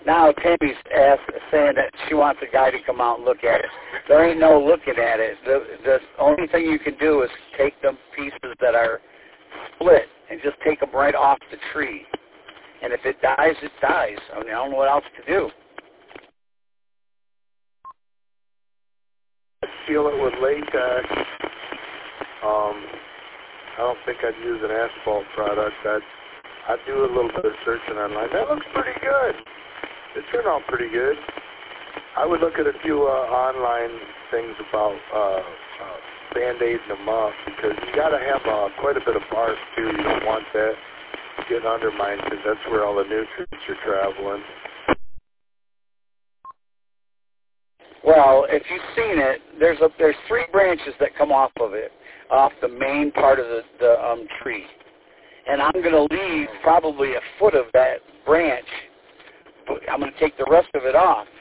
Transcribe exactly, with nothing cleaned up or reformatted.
Now Tammy's asked, saying that she wants a guy to come out and look at it. There ain't no looking at it. The, the only thing you can do is take the pieces that are split and just take them right off the tree. And if it dies, it dies. I mean, I don't know what else to do. Seal it with latex. Um, I don't think I'd use an asphalt product. I'd, I'd do a little bit of searching online. That looks pretty good. It turned out pretty good. I would look at a few uh, online things about uh, uh, Band-Aiding them up, because you got to have uh, quite a bit of bark too. You don't want that getting undermined, because that's where all the nutrients are traveling. Well, if you've seen it, there's a, there's three branches that come off of it, off the main part of the, the um, tree. And I'm going to leave probably a foot of that branch. I'm going to take the rest of it off.